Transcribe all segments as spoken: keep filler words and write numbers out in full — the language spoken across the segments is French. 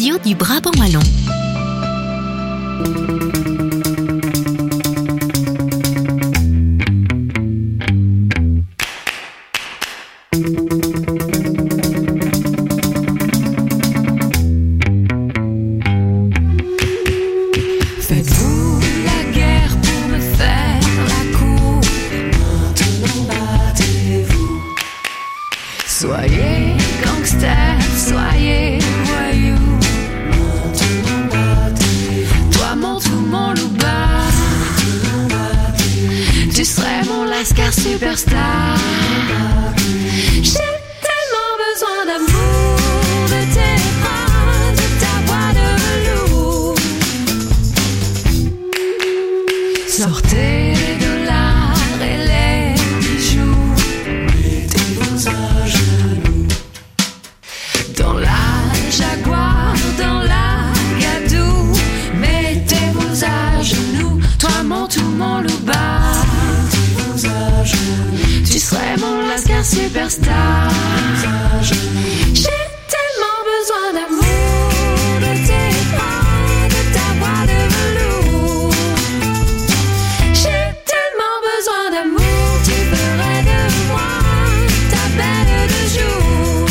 radio du Brabant wallon. Faites-vous la guerre pour me faire la cour? Maintenant battez-vous. Soyez gangster, soyez voyous. Maintenant battez-vous. Toi mon tout, mon loup-bas. Tu serais mon lascar superstar. J'ai tellement besoin d'amour, de tes bras, de ta voix de velours. Sortez les dollars et les bijoux. Mettez vos à genoux. Dans la Jaguar, dans la Gadou. Mettez vos à genoux. Toi mon tout, mon loup-bas. Mettez vos à genoux. Tu serais mon lascar superstar. J'ai tellement besoin d'amour, de tes bras, de ta voix de velours. J'ai tellement besoin d'amour, tu ferais de moi ta belle de jour.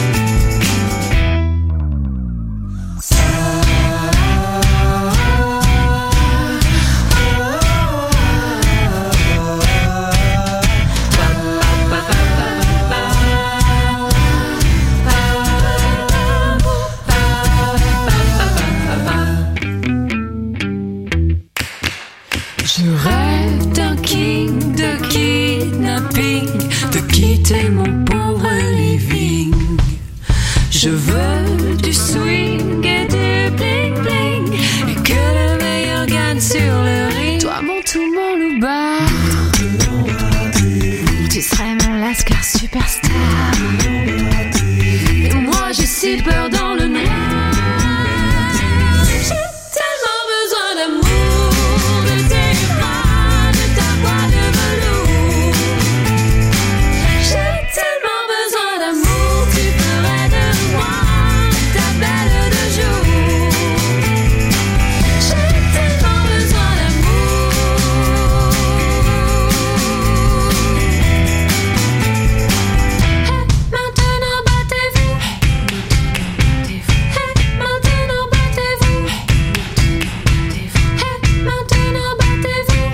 Je rêve d'un king, de kidnapping, de quitter mon pauvre living. Je veux du swing et du bling bling, et que le meilleur gagne sur le ring. Toi mon tout, mon loup-bas, tu serais mon lascar superstar. Et moi j'ai si peur dans le noir. J'ai tellement besoin d'amour, de tes bras, de ta voix de velours. J'ai tellement besoin d'amour, tu ferais de moi ta belle de jour. J'ai tellement besoin d'amour. Hey, maintenant battez-vous. Hey, maintenant battez-vous. Hey, maintenant battez-vous.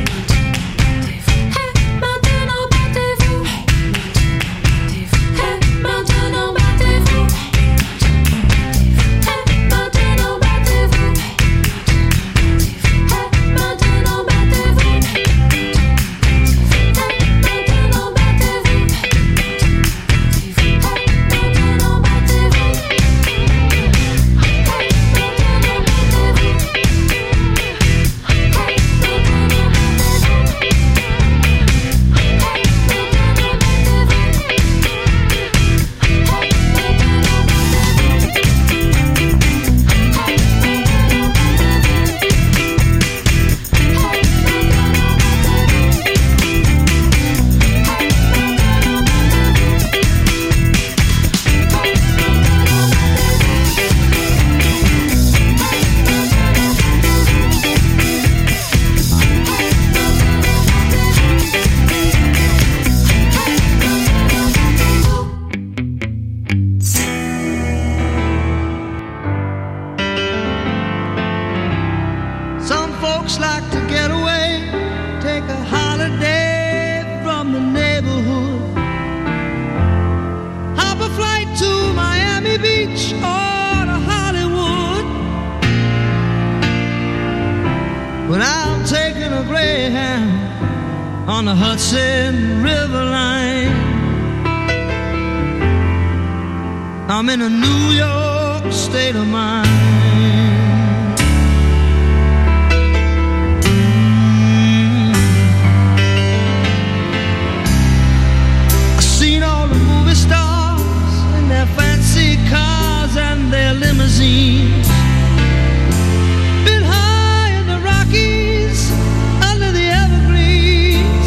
Hey, maintenant battez-vous. Hey, maintenant battez-vous. Hey, maintenant battez-vous. Hey, maintenant battez-vous. Some folks like to get away, take a holiday from the neighborhood. Hop a flight to Miami Beach or to Hollywood. But I'm taking a Greyhound on the Hudson River line. I'm in a New York state of mind. Seen all the movie stars in their fancy cars and their limousines. Been high in the Rockies, under the evergreens.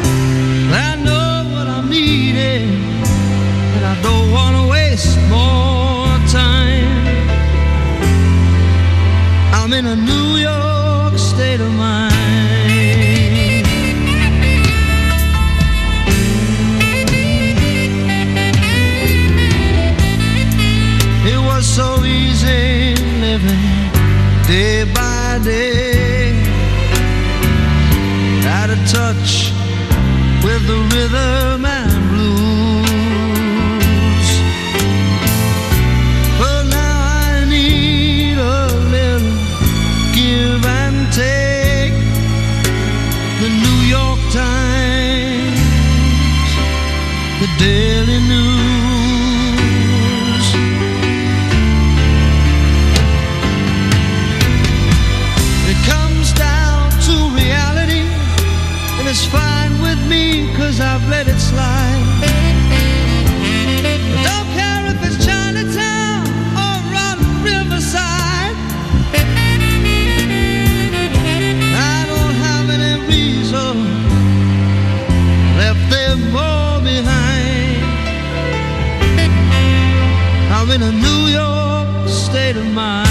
I know what I'm needing, and I don't want to waste more in a New York state of mind. It was so easy living day by day, out of touch with the rhythm and blues. But now I need a little give and take. The New York Times, the Daily News. It comes down to reality, and it's fine with me, 'cause I've let it slide. I don't care if it's Chinatown or around Riverside. I don't have any reason left them all behind. I'm in a New York state of mind.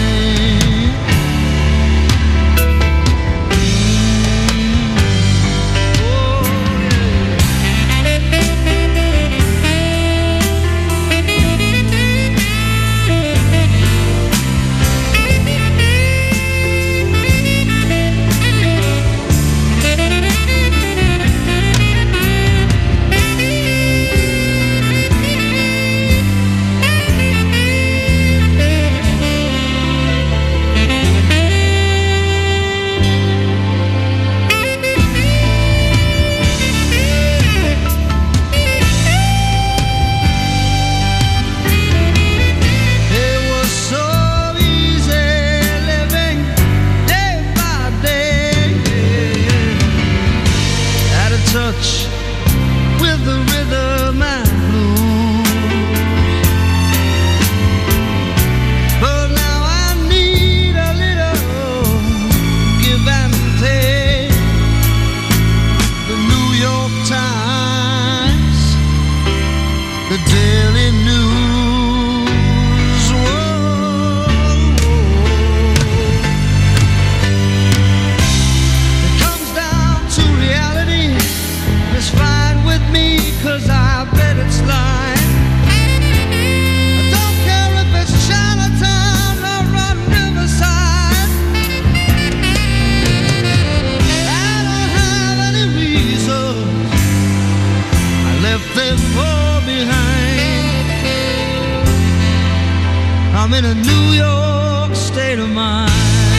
I'm in a New York state of mind.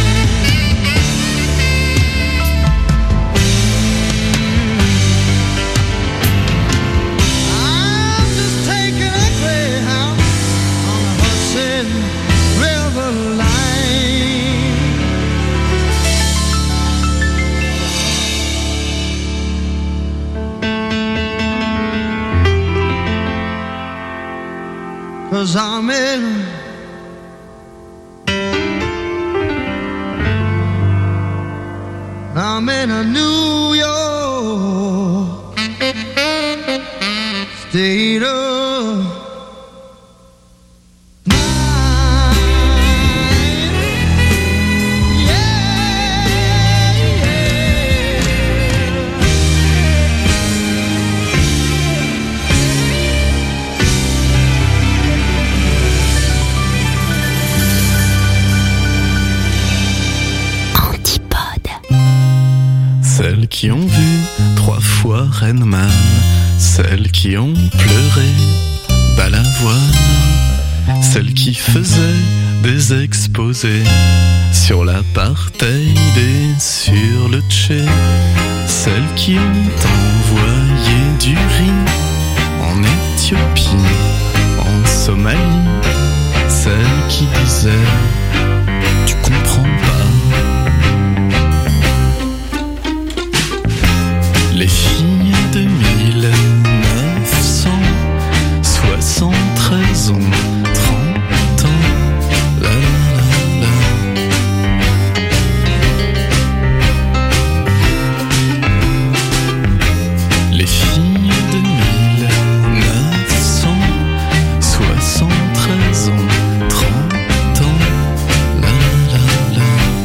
I'm just taking a Greyhound on the Hudson River line. 'Cause I'm in I'm in a New York state of mind. Yeah, yeah. Celles qui ont vu trois fois Rainman, celles qui ont pleuré Balavoine, celles qui faisaient des exposés sur l'apartheid et sur le Tché, celles qui ont envoyé du riz en Éthiopie, en Somalie, celles qui disaient tu comprends pas. Les filles de mille neuf cent soixante-treize ont trente ans, la la la. Les filles de mille neuf cent soixante-treize ont trente ans, la la la.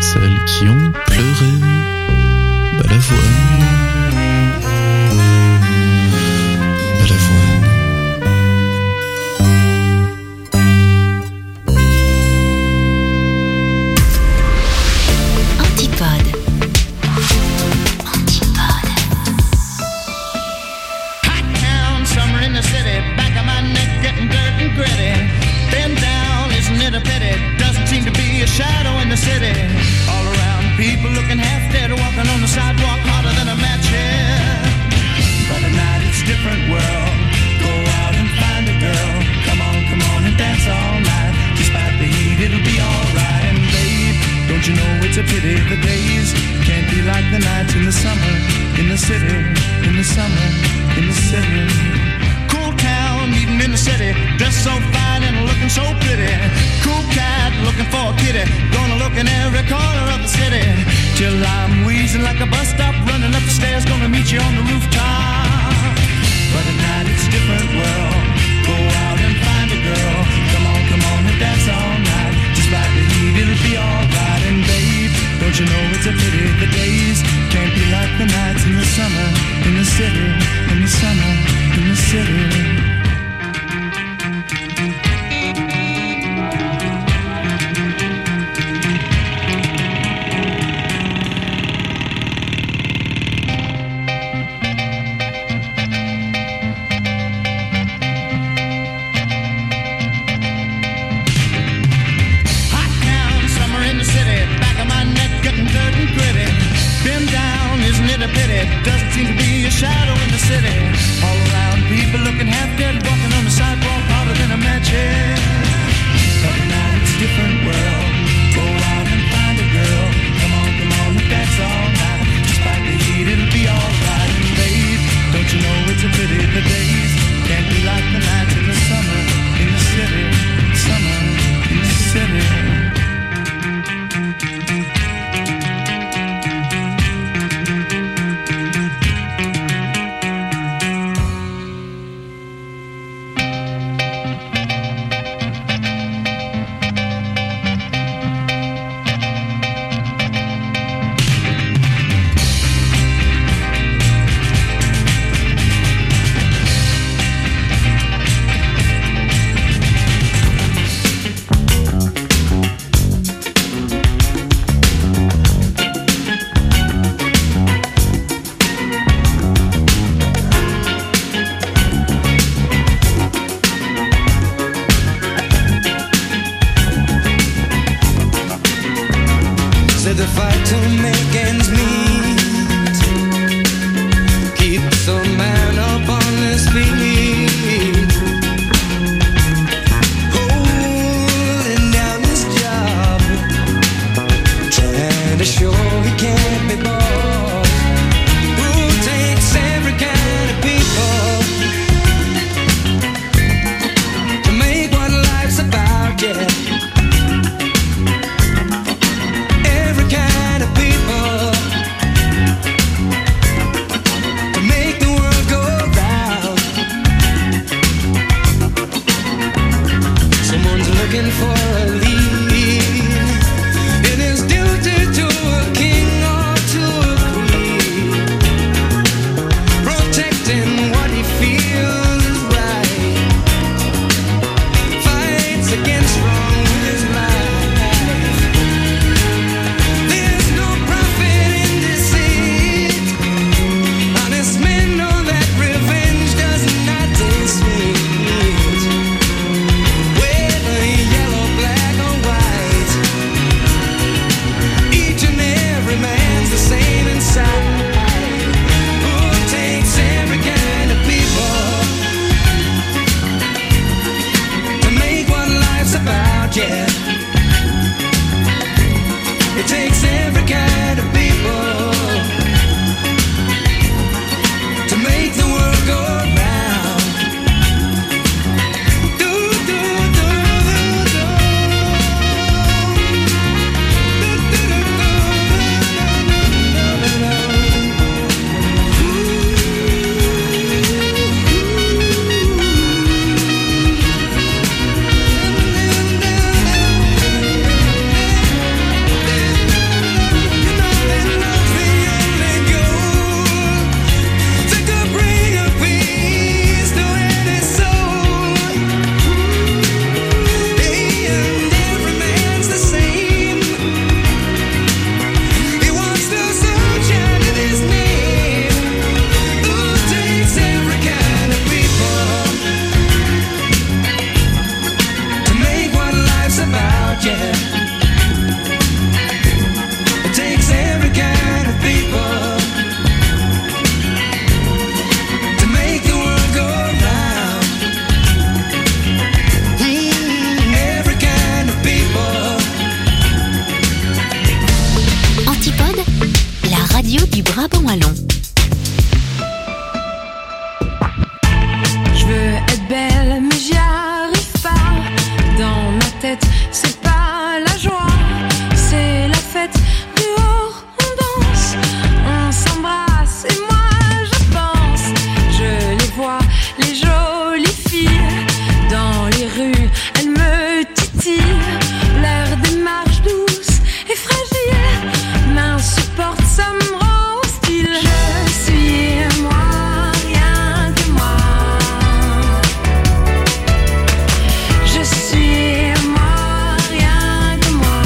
celles qui ont pleuré Balavoine, Balavoine. Antipode. Antipode. Hot town, summer in the city, back of my neck getting dirt and gritty. Been down, isn't it a pity? Doesn't seem to be a shadow in the city. All around, people looking half dead, walking on the sidewalk harder than a match head. But at night it's a different world. Go out and find a girl. Come on, come on and dance all night. Despite the heat, it'll be alright. And babe, don't you know it's a pity the days can't be like the nights in the summer, in the city, in the summer, in the city. Cool town, meeting in the city, dressed so fine and looking so pretty. Cool cat, looking for a kitty, gonna look in every corner of the city. Till I'm wheezing like a bus stop, running up the stairs, gonna meet you on the rooftop. But at night it's a different world. Go out and find a girl. Come on, come on and dance all night. Despite the heat, it'll be alright. And babe, don't you know it's a pity the days can't be like the nights in the summer, in the city, in the summer, in the city. Doesn't seem to be a shadow in the city. All around, people looking half dead, walking on the sidewalk harder than a match head. But now it's a different world. Go out and find a girl. Come on, come on and dance all night. Despite the heat, it'll be alright. And babe, don't you know it's a pity the days can't be like the nights in the summer, in the city, summer, in the city. radio du Brabant wallon. Je veux être belle, mais j'y arrive pas. Dans ma tête, c'est pas la joie, c'est la fête. Dehors, on danse, on s'embrasse et moi je pense. Je les vois, les jolies filles, dans les rues, elles me titillent. Leur démarche douce et fragile m'insupporte, ça me rend hostile. Je suis moi, rien que moi. Je suis moi, rien que moi.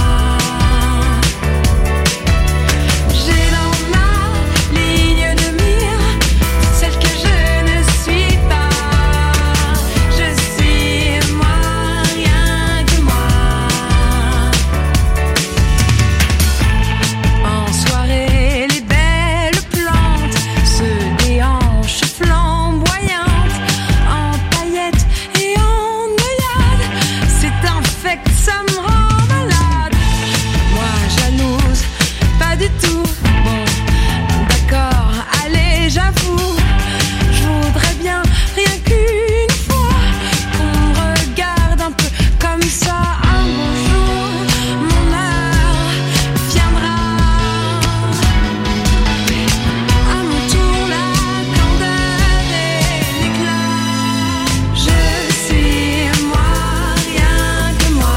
J'ai dans ma ligne de mire celle que je ne suis pas. Je suis moi, rien que moi. En soirée, les belles plantes se déhanchent flamboyantes, en paillettes et en œillades. C'est un fait que ça me rend malade. Moi, jalouse, pas du tout. Bon, d'accord, allez, j'avoue. Je voudrais bien, rien qu'une fois, qu'on me regarde un peu comme ça. Un beau jour, mon heure viendra. À mon tour, la candeur et l'éclat. Je suis moi, rien que moi.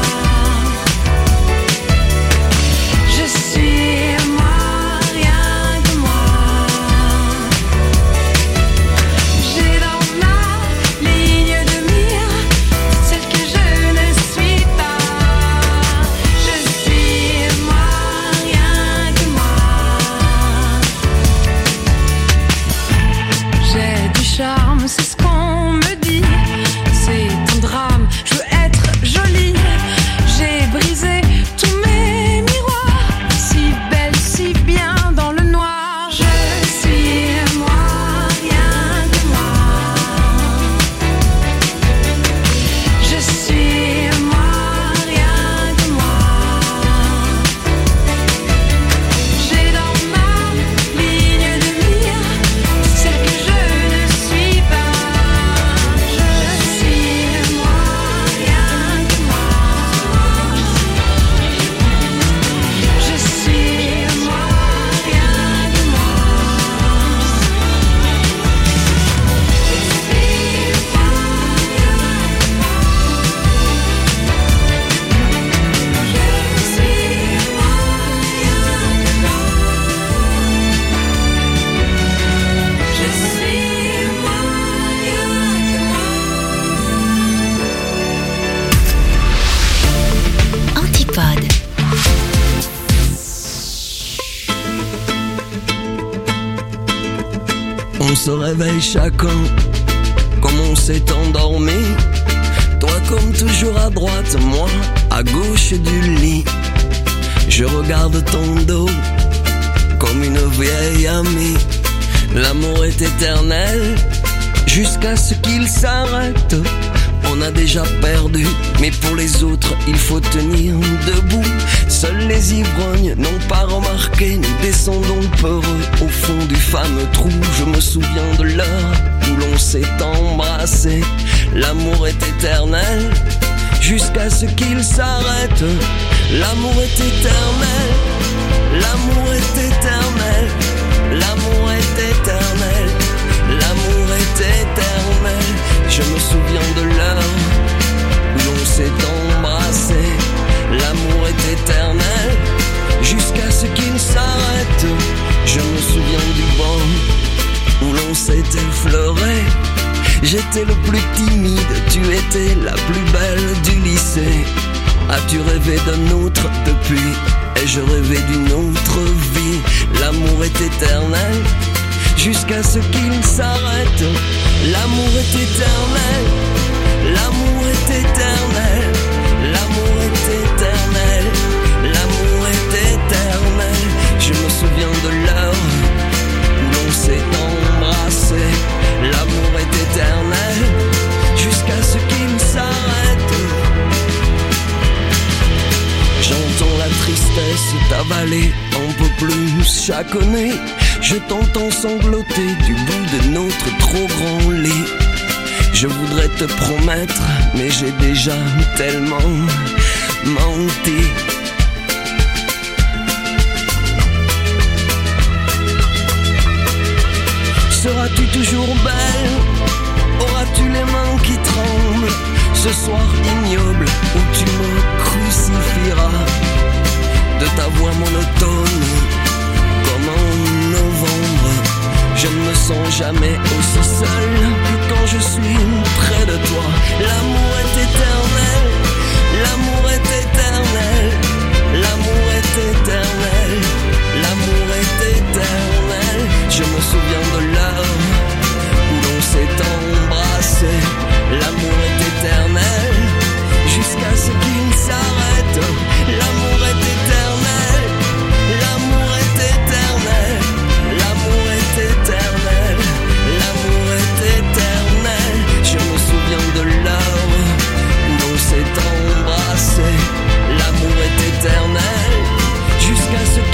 Je suis moi, rien que moi. J'ai dans ma ligne de mire celle que je ne suis pas. Je suis moi, rien que moi. J'ai du charme, c'est ce qu'on me dit. C'est un drame, je veux être jolie. J'ai brisé tous mes miroirs, si belle, si bien dans le noir. Je suis moi, rien que moi. Je suis moi, rien que moi. J'ai dans ma ligne de mire celle que je ne suis pas. Je suis moi, rien que moi. Je suis moi, rien que moi. Je suis moi, rien que moi. Antipode. On se réveille chacun comme on s'est endormi. Toi comme toujours à droite, moi à gauche du lit. Je regarde ton dos comme une vieille amie. L'amour est éternel jusqu'à ce qu'il s'arrête. On a déjà perdu, mais pour les autres il faut tenir debout. Seuls les ivrognes n'ont pas remarqué, nous descendons peureux au fond du fameux trou. Je me souviens de l'heure où l'on s'est embrassé. L'amour est éternel jusqu'à ce qu'il s'arrête. L'amour est éternel, l'amour est éternel, l'amour est éternel, l'amour est éternel. Je me souviens de l'heure où l'on s'est embrassé. L'amour est éternel jusqu'à ce qu'il s'arrête. Je me souviens du banc où l'on s'est effleuré. J'étais le plus timide, tu étais la plus belle du lycée. As-tu rêvé d'un autre depuis? Et je rêvais d'une autre vie. L'amour est éternel jusqu'à ce qu'il s'arrête. L'amour est éternel, l'amour est éternel, l'amour est éternel, l'amour est éternel. Je me souviens de l'heure où l'on s'est embrassé. L'amour est éternel jusqu'à ce qu'il s'arrête. J'entends la tristesse t'avaler, on peut plus tous chaconnés. Je t'entends sangloter du bout de notre trop grand lit. Je voudrais te promettre, mais j'ai déjà tellement menti. Seras-tu toujours belle? Auras-tu les mains qui tremblent? Ce soir ignoble où tu me crucifieras de ta voix monotone comme en novembre. Je ne me sens jamais aussi seul que quand je suis près de toi. L'amour est éternel, l'amour est éternel, l'amour est éternel, l'amour est éternel. Je me souviens de l'heure où l'on s'est embrassé. L'amour est éternel jusqu'à ce qu'il s'arrête. L'amour est éternel, l'amour est éternel, l'amour est éternel, l'amour est éternel. Je me souviens de l'heure où l'on s'est embrassé. L'amour est éternel jusqu'à ce qu'il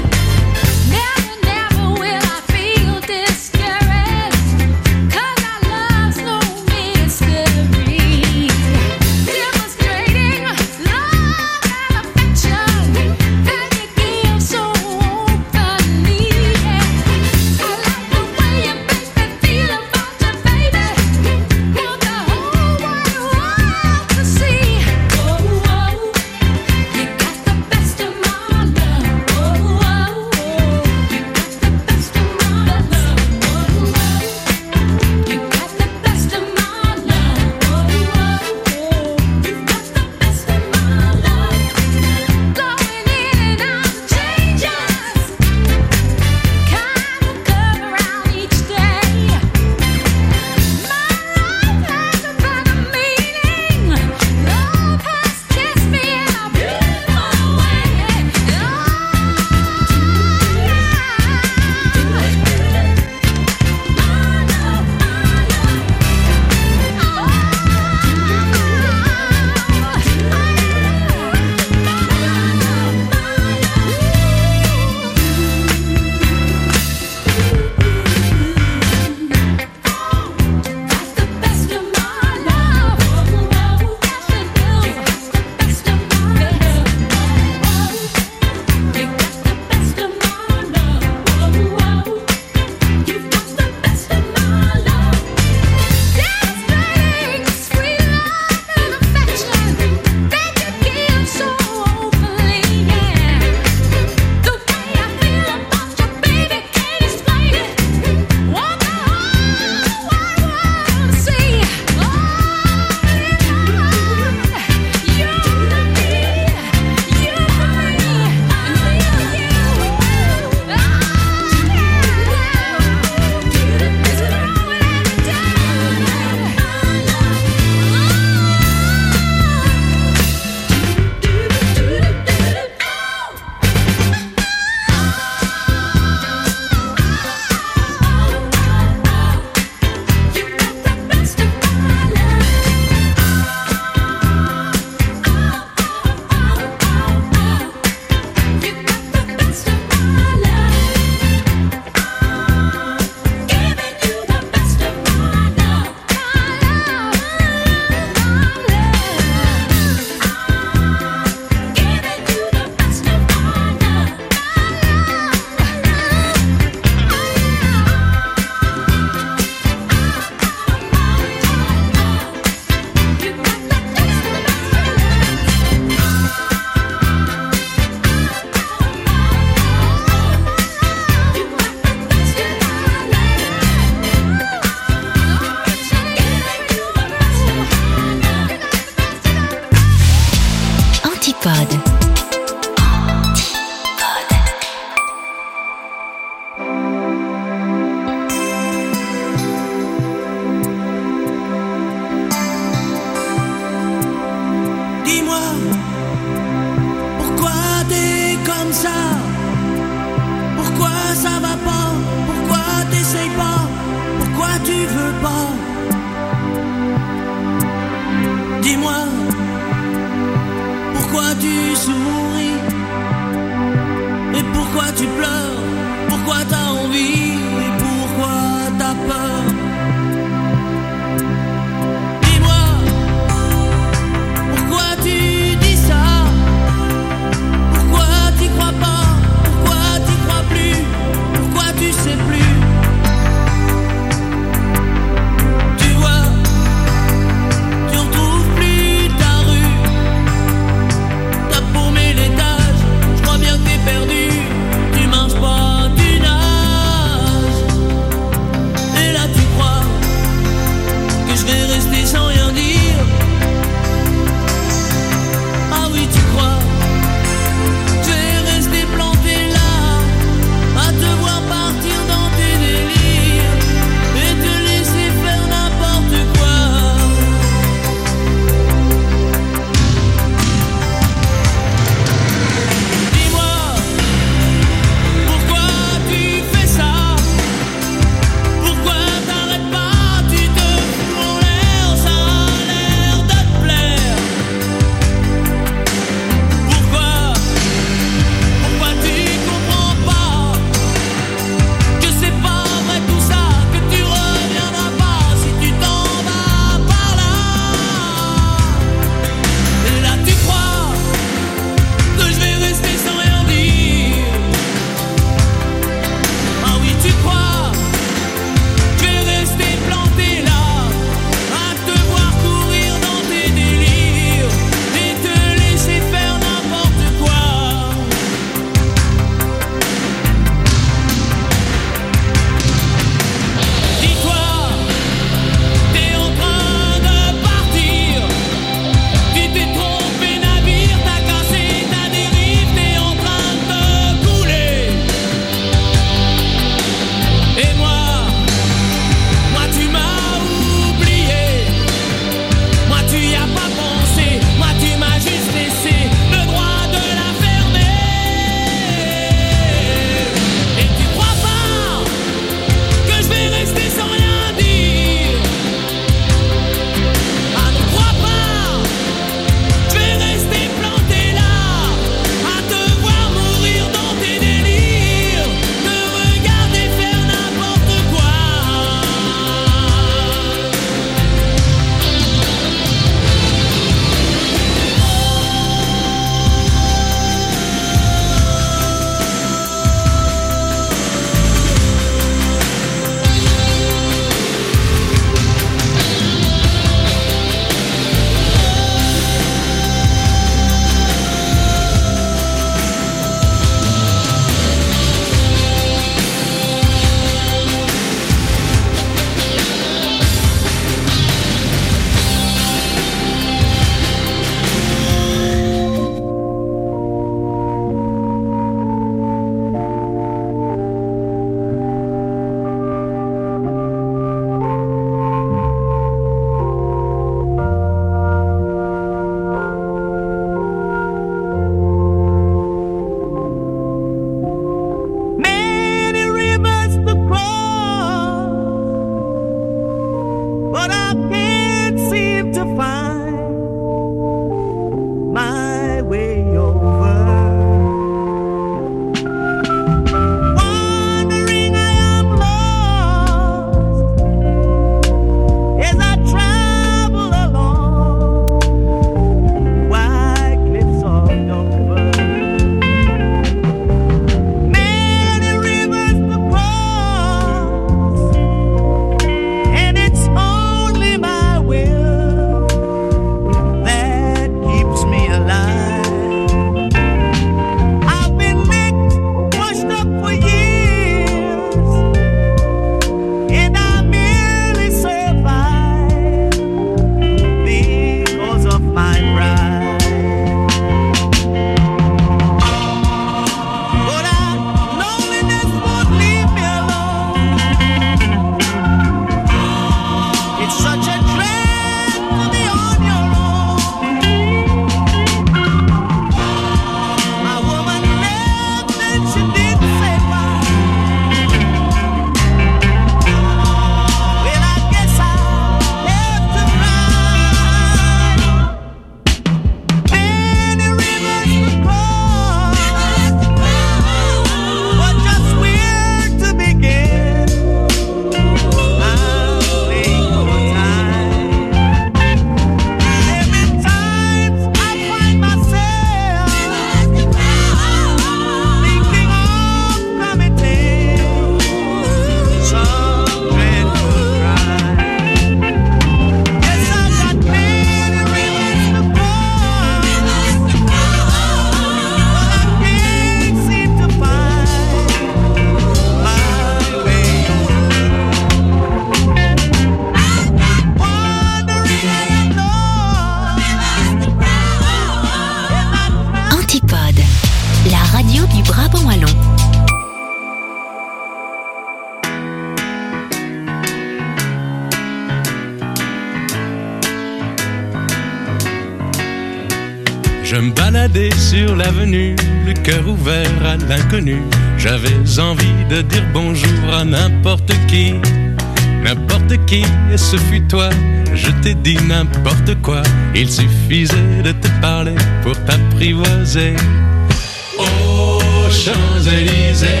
me baladais sur l'avenue, le cœur ouvert à l'inconnu. J'avais envie de dire bonjour à n'importe qui, n'importe qui, et ce fut toi. Je t'ai dit n'importe quoi, il suffisait de te parler pour t'apprivoiser. Aux Champs-Élysées,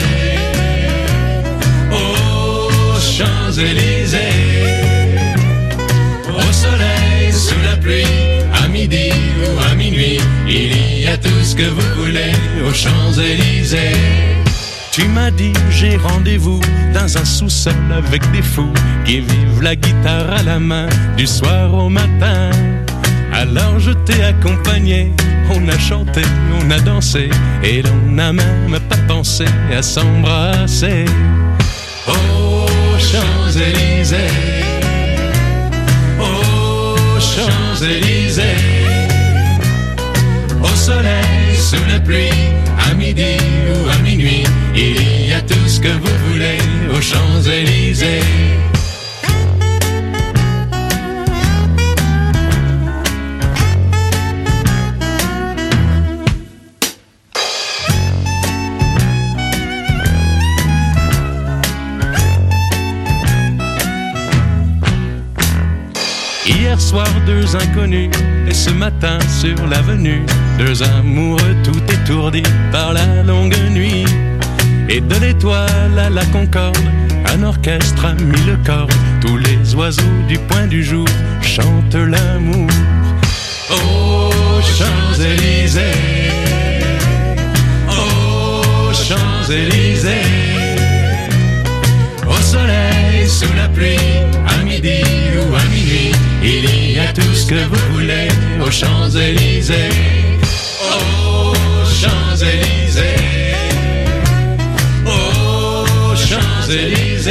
aux Champs-Élysées, au soleil, sous la pluie, à midi ou à minuit, il y a tout ce que vous voulez aux Champs-Élysées. Tu m'as dit j'ai rendez-vous dans un sous-sol avec des fous qui vivent la guitare à la main du soir au matin. Alors je t'ai accompagné, on a chanté, on a dansé et l'on n'a même pas pensé à s'embrasser. Aux Champs-Élysées, aux Champs-Élysées, au soleil, sous la pluie, à midi ou à minuit, il y a tout ce que vous voulez aux Champs-Élysées. Hier soir, deux inconnus, et ce matin sur l'avenue, deux amoureux tout étourdis par la longue nuit. Et de l'étoile à la Concorde, un orchestre a mis le corps. Tous les oiseaux du point du jour chantent l'amour. Aux Champs-Élysées, aux Champs-Élysées, au soleil, sous la pluie, à midi ou à minuit, il y a tout ce que vous voulez aux Champs-Élysées. Aux Champs-Élysées, aux Champs-Élysées,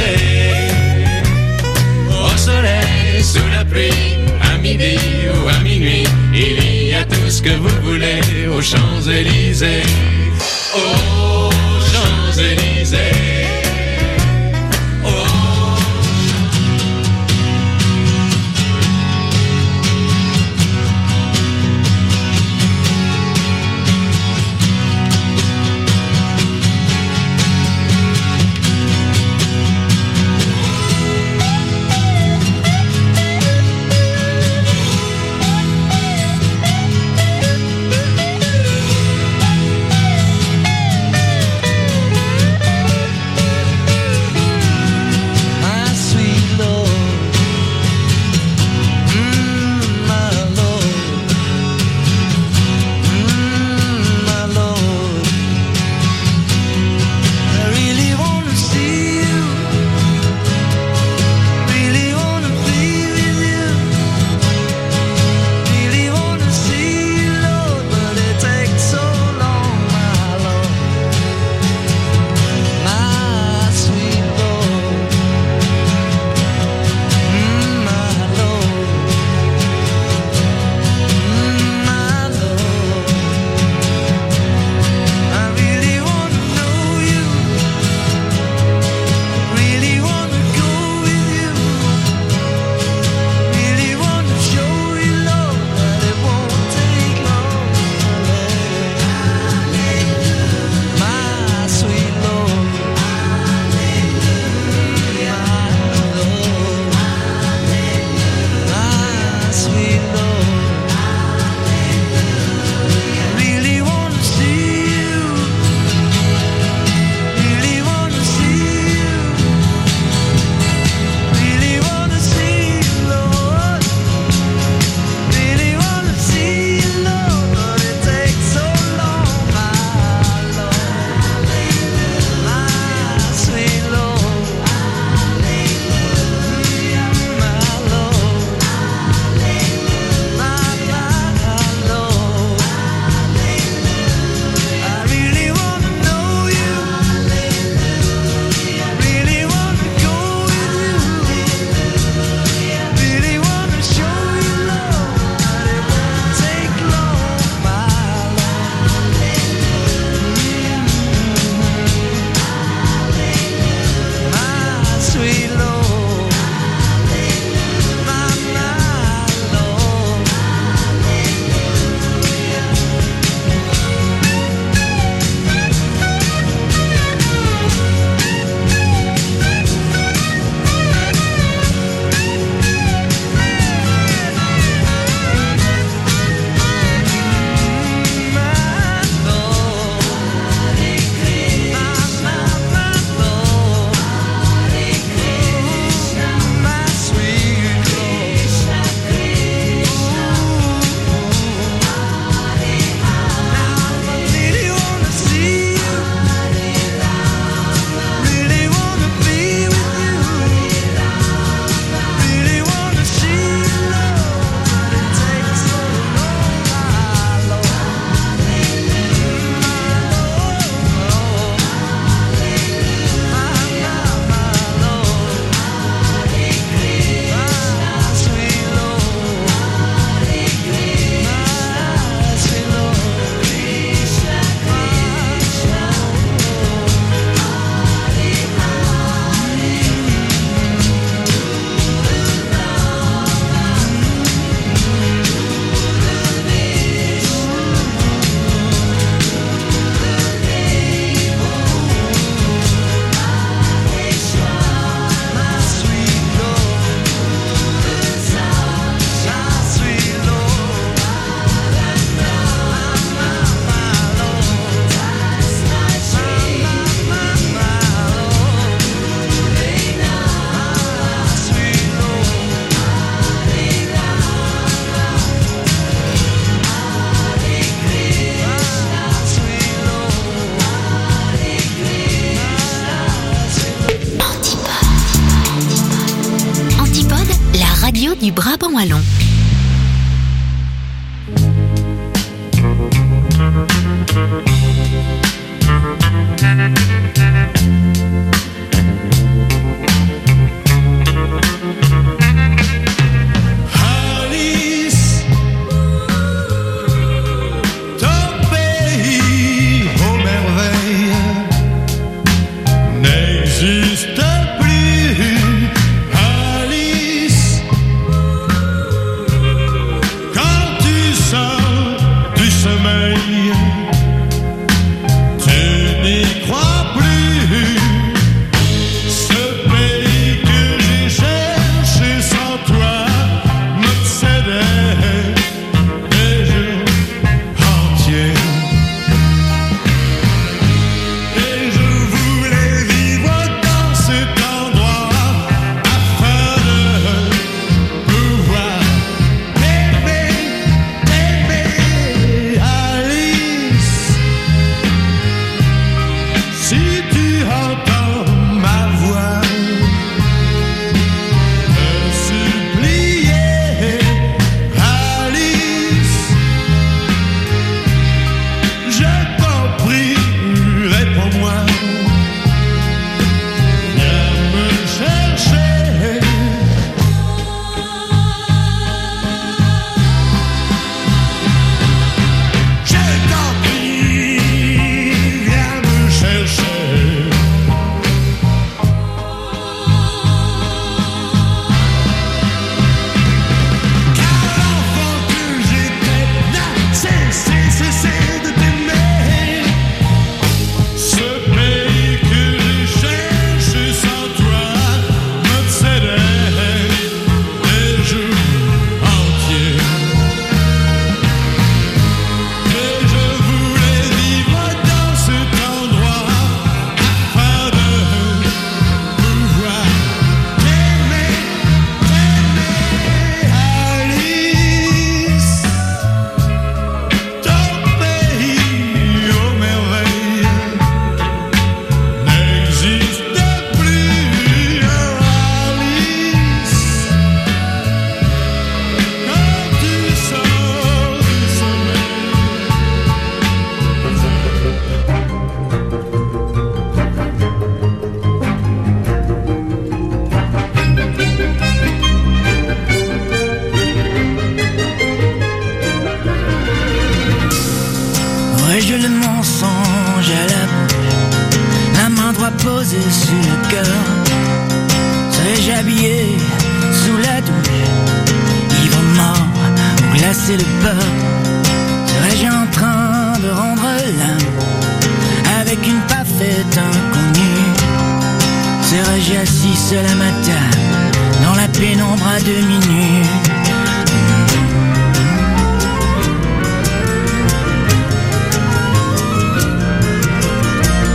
au soleil, sous la pluie, à midi ou à minuit, il y a tout ce que vous voulez aux Champs-Élysées. Aux Champs-Élysées. du Brabant wallon.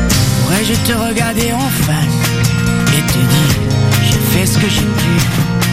Te regarder en face et te dire j'ai fait ce que j'ai pu.